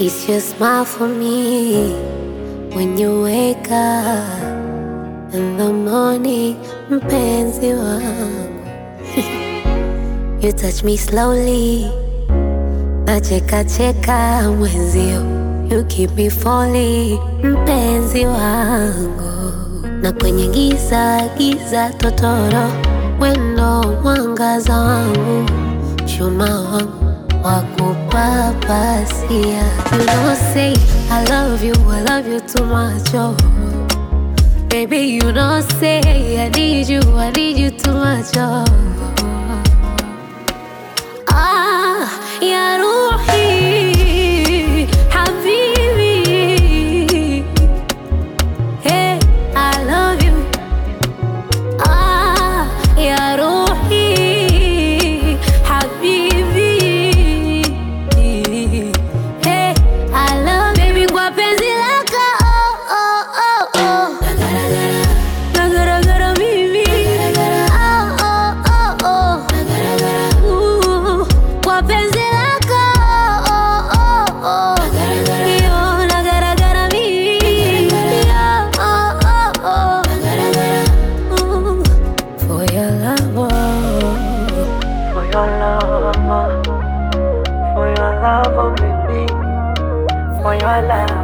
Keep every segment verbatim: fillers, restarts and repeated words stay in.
It's your smile for me when you wake up in the morning, mpenzi wangu. You touch me slowly, nacheka cheka mwenzio. You keep me falling, mpenzi wangu. Na kwenye giza giza totoro, wendo mwangaza wangu, chuma wangu wakupapasia. You don't say I love you, I love you too much, oh. Baby, you don't say I need you, I need you too much, oh. Ah, ya Ruhi, Habibi. Hey, I love you. Ah, ya Ruhi, Habibi. Hey, I love baby kwa penzi lako, oh, oh, oh, oh. Nagara gara mimi, oh, oh, oh, oh. Ooh, kwa penzi lako, oh, oh, oh. Yo, nagara gara mimi, oh, oh, oh, oh. Ooh, for your love, oh. For your love, for your love, oh baby, for your love.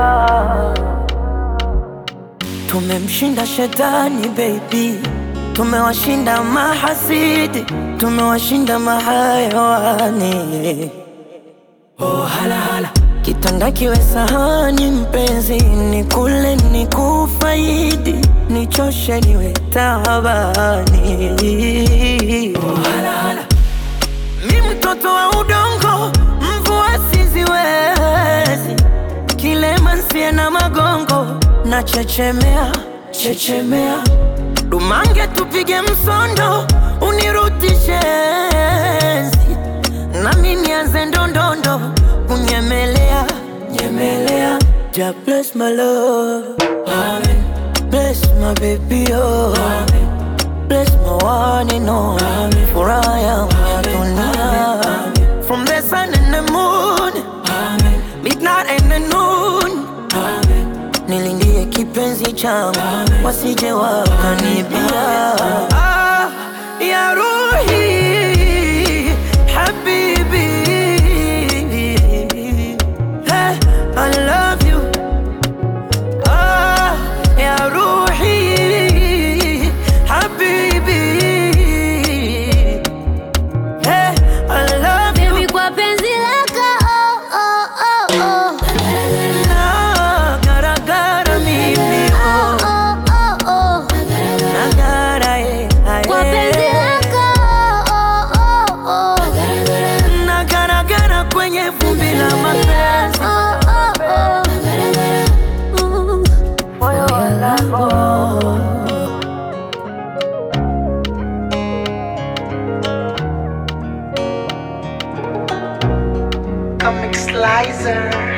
Tumemshinda shetani baby, tumewashinda mahasidi, tumewashinda mahayawani. Oh hala hala, kitanda kiwe sahani mpenzi, nikule nikufaidi, nichoshe niwe tabani. Oh hala hala, mi mtoto wa udongo, mvua siziwezi, kilema nsie na magongo, na chechemea, chechemea. Dumange tupige msondo, unirutishe enzi, na mimi nianze ndondondo, kunyemelea, nyemelea. Ja bless my love, amen. Bless my baby, oh, amen. Bless my one and only, for I am your dunia. From the sun and the moon, amen. Midnight and the noon, amen. Nilindie kipenzi changu, wasije wakanibia. Ah, ya Ruhi, Habibi. Hey, I love you. Ah, ya Ruhi, Habibi. Hey, I love you. Baby, kwa penzi lako, oh, oh, oh, oh. Na gara gara mimi, Oh, oh, oh, oh. na gara eh, ah, Kwa penzi eh. lako, oh, oh, oh. Na gara gara kwenye vumbi la mapenzi. Oh, oh, oh. Ooh, for your love, oh. Comic Slicer.